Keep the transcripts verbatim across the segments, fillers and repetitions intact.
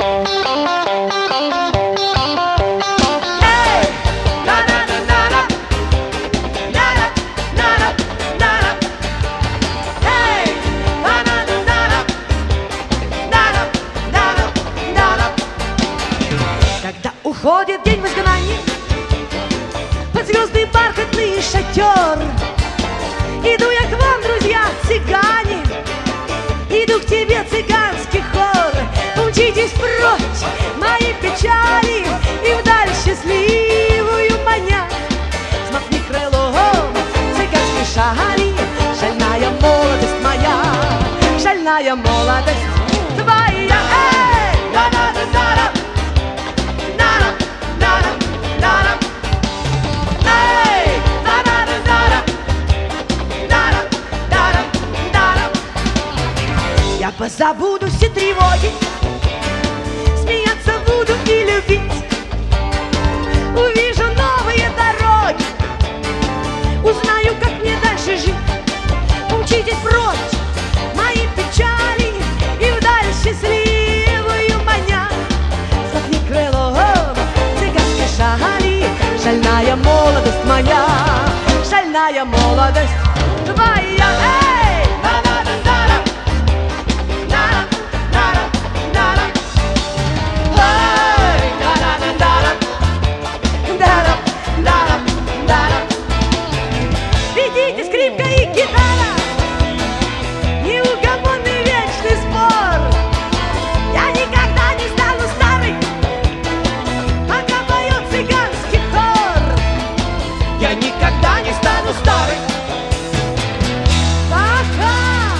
Уходит день в изгнании под звездный бархатный шатер. Иду я к вам, друзья, цыгане, иду к тебе, цыганский хор. Умчитесь прочь мои печали и вдаль счастливую маня. Смахни крылом цыганской шали, шальная молодость моя, шальная молодость твоя. Эй! Да-да-да-да-да! Я позабуду все тревоги, смеяться буду и любить. Увижу новые дороги, узнаю, как мне дальше жить. Умчитесь прочь мои печали и вдаль счастливую маня. Смахни крылом цыганской шали, шальная молодость моя, шальная молодость твоя. Эй! Да-да-да-да-да! Идите, скрипка и гитара, неугомонный вечный спор. Я никогда не стану старой, пока поет цыганский хор. Я никогда не стану старой, пока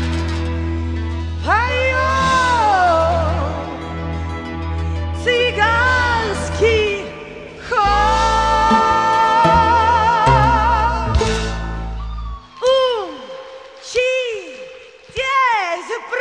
поет цыганский хор. Умчитесь